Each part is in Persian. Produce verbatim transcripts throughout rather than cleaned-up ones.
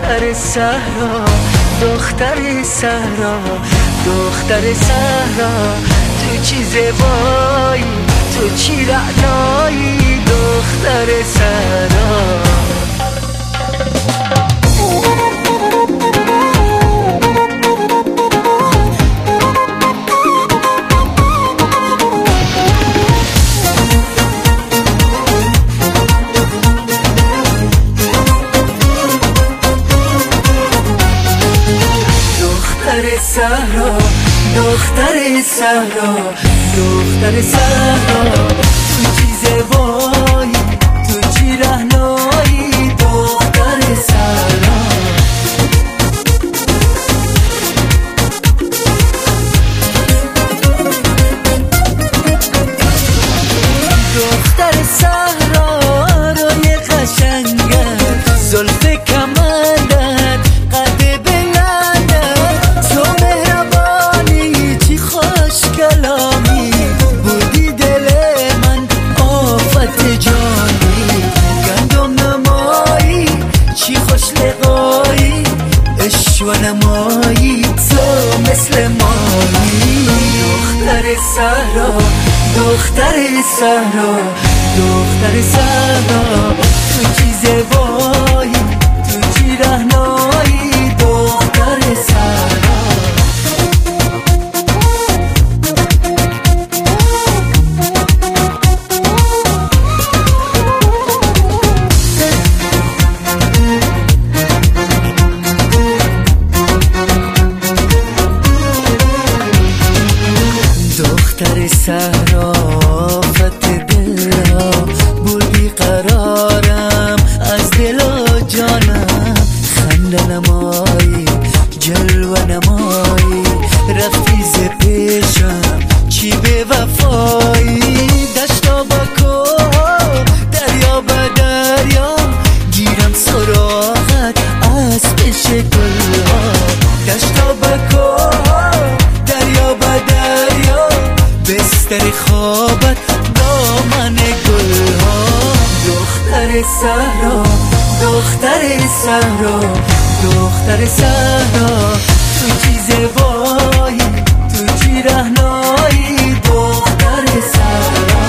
دختر صحرا، دختر صحرا، دختر صحرا، تو چی زیبایی، تو چی رعنایی، دختر صحرا. دختر صحرا، دختر صحرا، دختر صحرا، تو چی زیبایی، تو چی رعنایی، دختر صحرا. دختر صحرا روی قشنگت، زلف کمندت، قد بلندت، تو مهربانی چی خوش کلامی، بودی دل من آفت جانی، گندم نمایی چی خوش لقایی، عشق و نمایی تو مثل مایی. دختر صحرا، دختر صحرا، دختر صحرا، تو چی زیبایی، تو چی رعنایی، دختر صحرا. دختر صحرا فتح دلها، بودی قرارم از دل و جانم، خنده نمایی جلوه نمایی، رفتی ز پیشم چی به وفایی، دشتا با کوه دریا به دریا، گیرم سراغت از پیش گلها، دشتا با کوه دریا به دریا، بستر خوابت دامن گلها. دختر صحرا، دختر صحرا، دختر صحرا، تو چی زیبایی، تو چی رعنایی، دختر صحرا.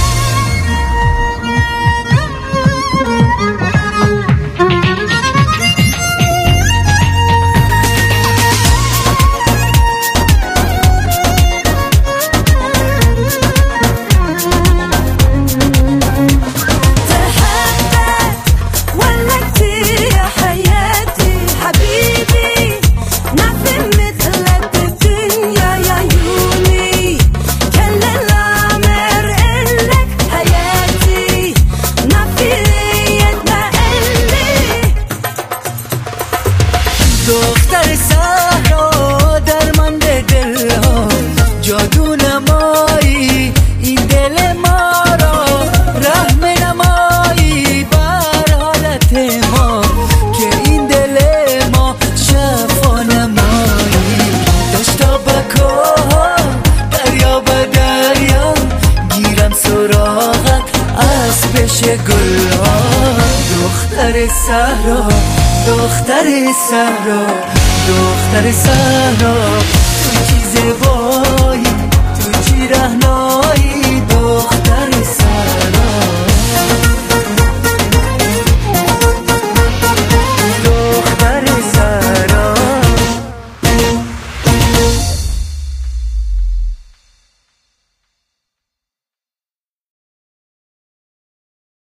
دختر صحرا درمند دل ها، جادو نمایی این دل ما را، رحم نمایی بر حالت ما، که این دل ما شفا نمایی، دشتا با کوه دریا با دریا، گیرم سراغت از پیش گلها. دختر صحرا، دختر صحرا، دختر صحرا، تو چی زیبایی، تو چی رعنایی.